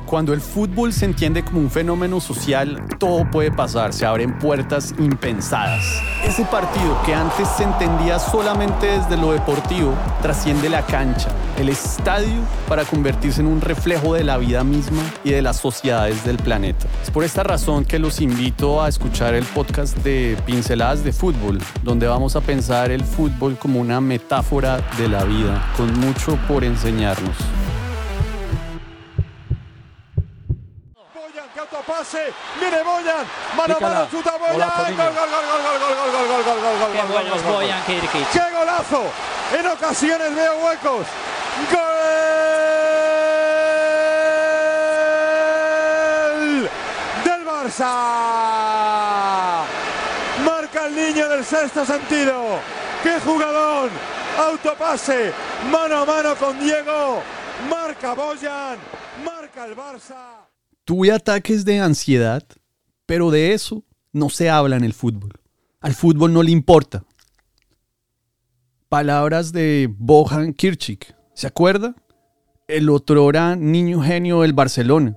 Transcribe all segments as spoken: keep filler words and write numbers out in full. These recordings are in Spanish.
Cuando el fútbol se entiende como un fenómeno social, todo puede pasar, se abren puertas impensadas. Ese partido que antes se entendía solamente desde lo deportivo, trasciende la cancha, el estadio, para convertirse en un reflejo de la vida misma y de las sociedades del planeta. Es por esta razón que los invito a escuchar el podcast de Pinceladas de Fútbol, donde vamos a pensar el fútbol como una metáfora de la vida, con mucho por enseñarnos. Pase, viene Bojan, mano a mano, chuta Bojan, gol, gol, gol, gol, gol, gol, gol, gol, gol, gol, gol, qué bueno es Bojan Kirkic. ¡Qué golazo! En ocasiones veo huecos. ¡Gol del Barça! Marca el niño del sexto sentido. ¡Qué jugador! Autopase, mano a mano con Diego. Marca Bojan, marca el Barça. Tuve ataques de ansiedad, pero de eso no se habla en el fútbol. Al fútbol no le importa. Palabras de Bojan Kirkic, ¿se acuerda? El otrora niño genio del Barcelona.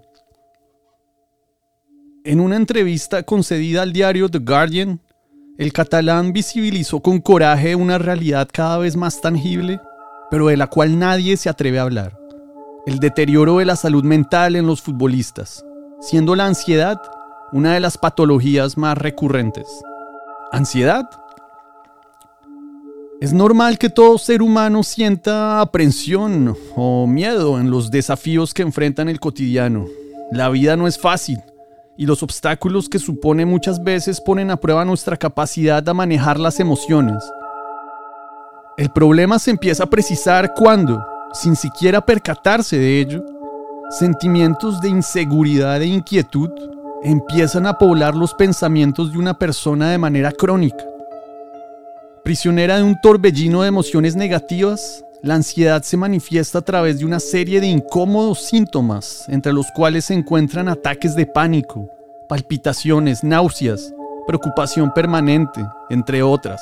En una entrevista concedida al diario The Guardian, el catalán visibilizó con coraje una realidad cada vez más tangible, pero de la cual nadie se atreve a hablar. El deterioro de la salud mental en los futbolistas, siendo la ansiedad una de las patologías más recurrentes. ¿Ansiedad? Es normal que todo ser humano sienta aprensión o miedo en los desafíos que enfrentan el cotidiano. La vida no es fácil y los obstáculos que supone muchas veces ponen a prueba nuestra capacidad de manejar las emociones. El problema se empieza a precisar cuando, sin siquiera percatarse de ello, sentimientos de inseguridad e inquietud empiezan a poblar los pensamientos de una persona de manera crónica. Prisionera de un torbellino de emociones negativas, la ansiedad se manifiesta a través de una serie de incómodos síntomas, entre los cuales se encuentran ataques de pánico, palpitaciones, náuseas, preocupación permanente, entre otras.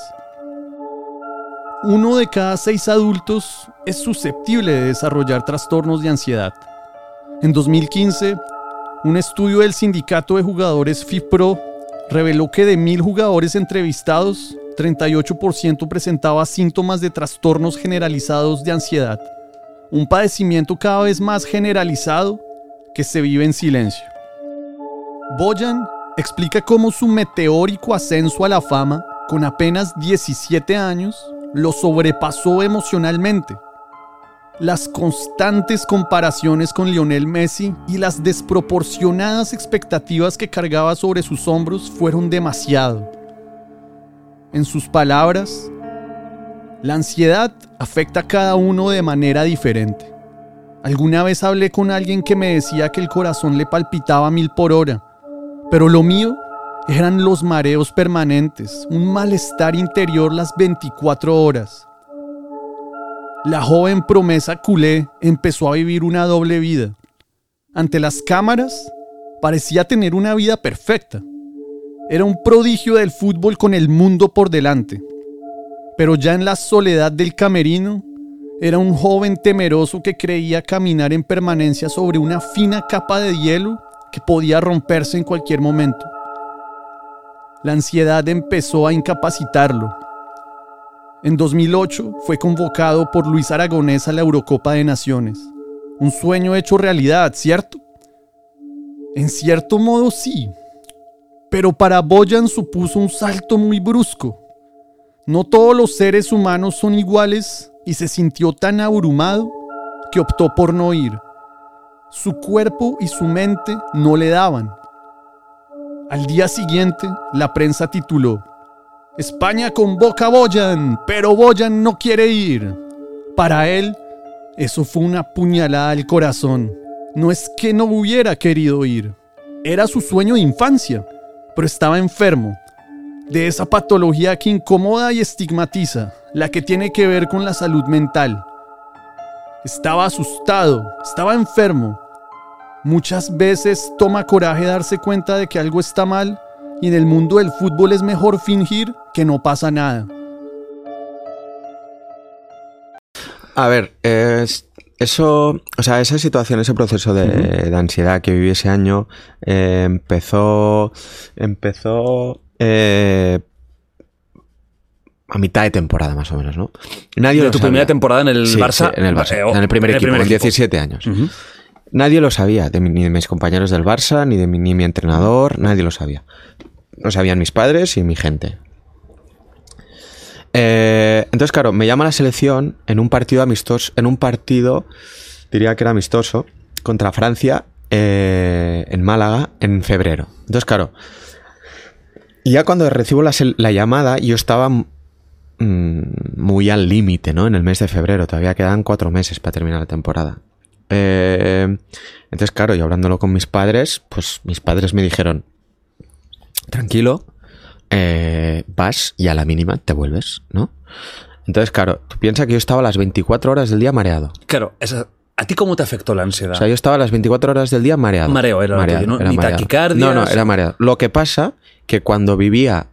Uno de cada seis adultos es susceptible de desarrollar trastornos de ansiedad. En dos mil quince, un estudio del sindicato de jugadores FIFPro reveló que de mil jugadores entrevistados, treinta y ocho por ciento presentaba síntomas de trastornos generalizados de ansiedad, un padecimiento cada vez más generalizado que se vive en silencio. Bojan explica cómo su meteórico ascenso a la fama, con apenas diecisiete años, lo sobrepasó emocionalmente. Las constantes comparaciones con Lionel Messi y las desproporcionadas expectativas que cargaba sobre sus hombros fueron demasiado. En sus palabras, la ansiedad afecta a cada uno de manera diferente. Alguna vez hablé con alguien que me decía que el corazón le palpitaba a mil por hora, pero lo mío eran los mareos permanentes, un malestar interior las veinticuatro horas. La joven promesa culé empezó a vivir una doble vida. Ante las cámaras, parecía tener una vida perfecta. Era un prodigio del fútbol con el mundo por delante. Pero ya en la soledad del camerino, era un joven temeroso que creía caminar en permanencia sobre una fina capa de hielo que podía romperse en cualquier momento. La ansiedad empezó a incapacitarlo. En dos mil ocho fue convocado por Luis Aragonés a la Eurocopa de Naciones. Un sueño hecho realidad, ¿cierto? En cierto modo sí, pero para Bojan supuso un salto muy brusco. No todos los seres humanos son iguales y se sintió tan abrumado que optó por no ir. Su cuerpo y su mente no le daban. Al día siguiente, la prensa tituló: España convoca a Bojan, pero Bojan no quiere ir. Para él, eso fue una puñalada al corazón. No es que no hubiera querido ir. Era su sueño de infancia, pero estaba enfermo. De esa patología que incomoda y estigmatiza, la que tiene que ver con la salud mental. Estaba asustado, estaba enfermo. Muchas veces toma coraje darse cuenta de que algo está mal, y en el mundo del fútbol es mejor fingir que no pasa nada. A ver, eh, eso, o sea, esa situación, ese proceso de, uh-huh. de ansiedad que viví ese año eh, empezó, empezó eh, a mitad de temporada más o menos, ¿no? Nadie ¿De lo tu sabía. primera temporada en el sí, Barça? Sí, en el Barça, eh, oh, en el primer en equipo, el primer con equipo. diecisiete años. Uh-huh. Nadie lo sabía, de mi, ni de mis compañeros del Barça, ni de mi, ni mi entrenador, nadie lo sabía. Lo sabían mis padres y mi gente. Eh, entonces, claro, me llama la selección en un partido amistoso, en un partido, diría que era amistoso, contra Francia, eh, en Málaga, en febrero. Entonces, claro, y ya cuando recibo la, la llamada, yo estaba mmm, muy al límite, ¿no? En el mes de febrero, todavía quedan cuatro meses para terminar la temporada. Eh, entonces, claro, yo hablándolo con mis padres, pues mis padres me dijeron, tranquilo, eh, vas y a la mínima te vuelves, ¿no? Entonces, claro, tú piensas que yo estaba a las veinticuatro horas del día mareado. Claro, esa, ¿a ti cómo te afectó la ansiedad? O sea, yo estaba a las veinticuatro horas del día mareado. Mareo era mareado, lo tuyo, ¿no? era Ni mareado. taquicardias. No, no, era mareado. Lo que pasa que cuando vivía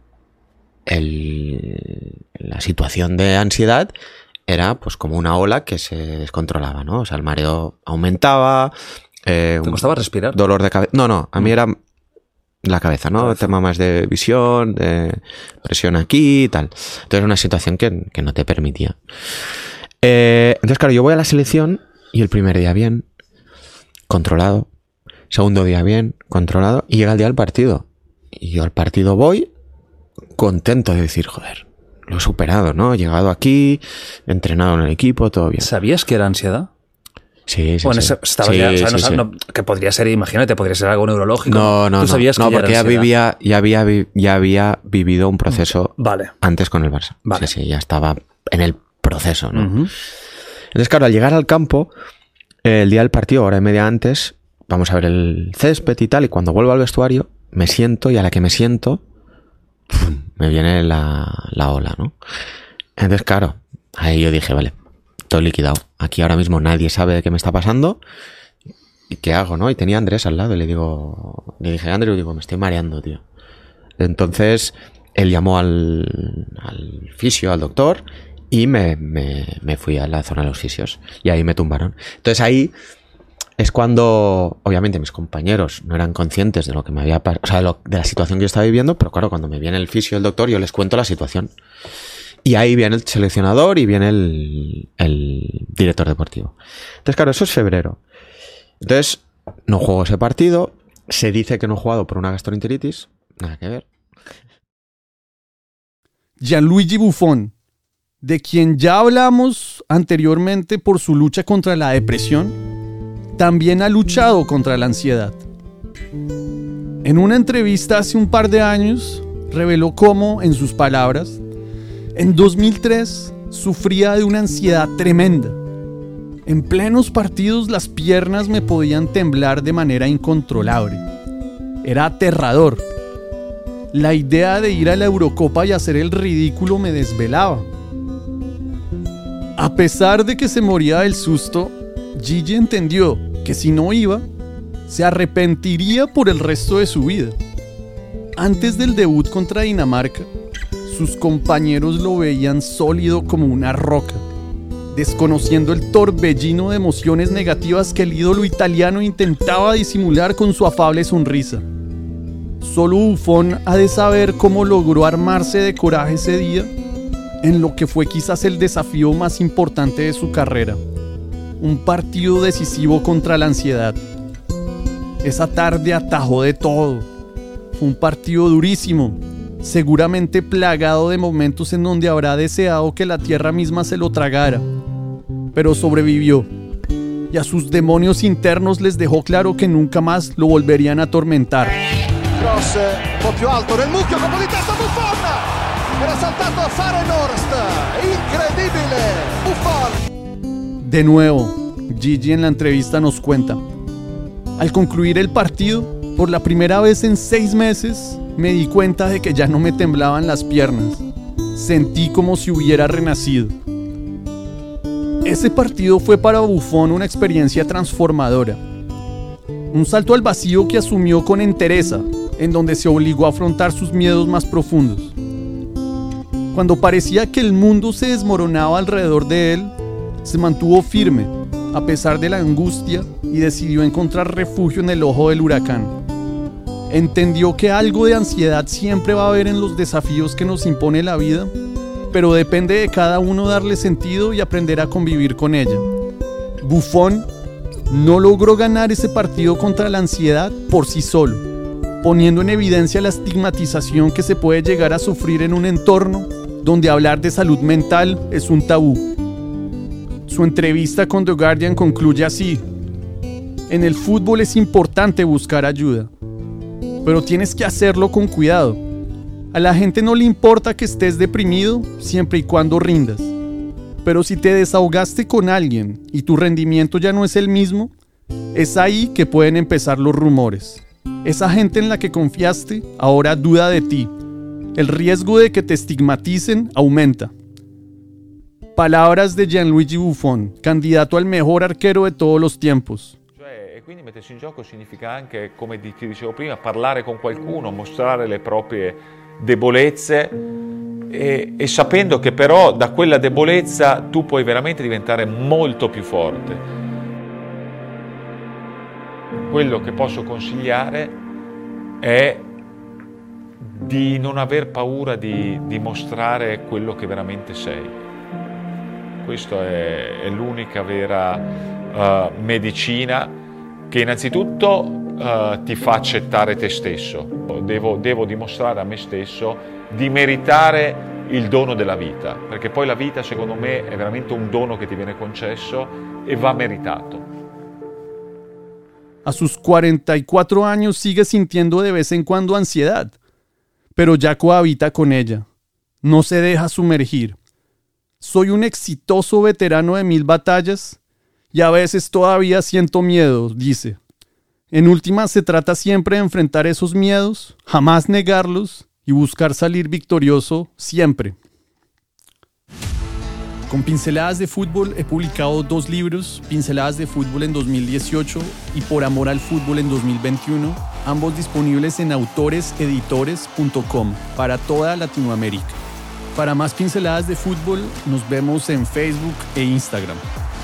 el, la situación de ansiedad era pues como una ola que se descontrolaba, ¿no? O sea, el mareo aumentaba. Eh, ¿Te costaba respirar? Dolor de cabeza. No, no, a mí era la cabeza, ¿no? Cabeza. Tema más de visión, de presión aquí y tal. Entonces era una situación que, que no te permitía. Eh, entonces, claro, yo voy a la selección y el primer día bien, controlado. Segundo día bien, controlado. Y llega el día del partido. Y yo al partido voy contento de decir, joder, lo he superado, ¿no? He llegado aquí, he entrenado en el equipo, todo bien. ¿Sabías que era ansiedad? Sí, sí, bueno, sí. Estaba sí, ya, o sea, sí, no, sí. no, que podría ser, imagínate, podría ser algo neurológico. No, no, ¿Tú sabías no, que no ya porque era ya ansiedad? vivía, ya había, ya había vivido un proceso vale. antes con el Barça. Vale. Sí, sí, ya estaba en el proceso, ¿no? Uh-huh. Entonces, claro, al llegar al campo, eh, el día del partido, hora y media antes, vamos a ver el césped y tal, y cuando vuelvo al vestuario, me siento, y a la que me siento, ¡pum!, me viene la, la ola, ¿no? Entonces, claro, ahí yo dije, vale, estoy liquidado. Aquí ahora mismo nadie sabe de qué me está pasando. ¿Y qué hago, no? Y tenía a Andrés al lado y le digo... Le dije a Andrés, digo, me estoy mareando, tío. Entonces, él llamó al, al fisio, al doctor, y me, me, me fui a la zona de los fisios. Y ahí me tumbaron. Entonces ahí es cuando, obviamente, mis compañeros no eran conscientes de lo que me había pasado, o sea, de, lo, de la situación que yo estaba viviendo, pero claro, cuando me viene el fisio y el doctor, yo les cuento la situación. Y ahí viene el seleccionador y viene el, el director deportivo. Entonces, claro, eso es febrero. Entonces, no juego ese partido. Se dice que no he jugado por una gastroenteritis. Nada que ver. Gianluigi Buffon, de quien ya hablamos anteriormente por su lucha contra la depresión, también ha luchado contra la ansiedad. En una entrevista hace un par de años, reveló cómo, en sus palabras, en dos mil tres sufría de una ansiedad tremenda. En plenos partidos las piernas me podían temblar de manera incontrolable. Era aterrador. La idea de ir a la Eurocopa y hacer el ridículo me desvelaba. A pesar de que se moría del susto, Gigi entendió que si no iba, se arrepentiría por el resto de su vida. Antes del debut contra Dinamarca, sus compañeros lo veían sólido como una roca, desconociendo el torbellino de emociones negativas que el ídolo italiano intentaba disimular con su afable sonrisa. Solo Buffon ha de saber cómo logró armarse de coraje ese día, en lo que fue quizás el desafío más importante de su carrera, un partido decisivo contra la ansiedad. Esa tarde atajó de todo. Fue un partido durísimo, seguramente plagado de momentos en donde habrá deseado que la tierra misma se lo tragara, pero sobrevivió, y a sus demonios internos les dejó claro que nunca más lo volverían a atormentar. Cross un po' più alto nel mucchio, colpo di testa Buffon! Era saltato a Fahrenhorst, incredibile, Buffon! De nuevo, Gigi en la entrevista nos cuenta: al concluir el partido, por la primera vez en seis meses, me di cuenta de que ya no me temblaban las piernas. Sentí como si hubiera renacido. Ese partido fue para Buffon una experiencia transformadora. Un salto al vacío que asumió con entereza, en donde se obligó a afrontar sus miedos más profundos. Cuando parecía que el mundo se desmoronaba alrededor de él, se mantuvo firme a pesar de la angustia, y decidió encontrar refugio en el ojo del huracán. Entendió que algo de ansiedad siempre va a haber en los desafíos que nos impone la vida, pero depende de cada uno darle sentido y aprender a convivir con ella. Buffon no logró ganar ese partido contra la ansiedad por sí solo, poniendo en evidencia la estigmatización que se puede llegar a sufrir en un entorno donde hablar de salud mental es un tabú. Su entrevista con The Guardian concluye así: en el fútbol es importante buscar ayuda, pero tienes que hacerlo con cuidado. A la gente no le importa que estés deprimido siempre y cuando rindas. Pero si te desahogaste con alguien y tu rendimiento ya no es el mismo, es ahí que pueden empezar los rumores. Esa gente en la que confiaste ahora duda de ti. El riesgo de que te estigmaticen aumenta. Palabras de Gianluigi Buffon, candidato al mejor arquero de todos los tiempos. E quindi mettersi in gioco significa anche, come ti dicevo prima, parlare con qualcuno, mostrare le proprie debolezze e, e sapendo che però da quella debolezza tu puoi veramente diventare molto più forte. Quello che posso consigliare è di non aver paura di, di mostrare quello che veramente sei. Questa è, è l'unica vera uh, medicina che innanzitutto uh, ti fa accettare te stesso. Devo, devo dimostrare a me stesso di meritare il dono della vita, perché poi la vita secondo me è veramente un dono che ti viene concesso e va meritato. A sus cuarenta y cuatro años sigue sintiendo de vez en cuando ansiedad, pero ya cohabita con ella. No se deja sumergir. Soy un exitoso veterano de mil batallas y a veces todavía siento miedo, dice. En última, se trata siempre de enfrentar esos miedos, jamás negarlos y buscar salir victorioso siempre. Con Pinceladas de Fútbol he publicado dos libros, Pinceladas de Fútbol en dos mil dieciocho y Por Amor al Fútbol en dos mil veintiuno, ambos disponibles en autores editores punto com para toda Latinoamérica. Para más Pinceladas de Fútbol, nos vemos en Facebook e Instagram.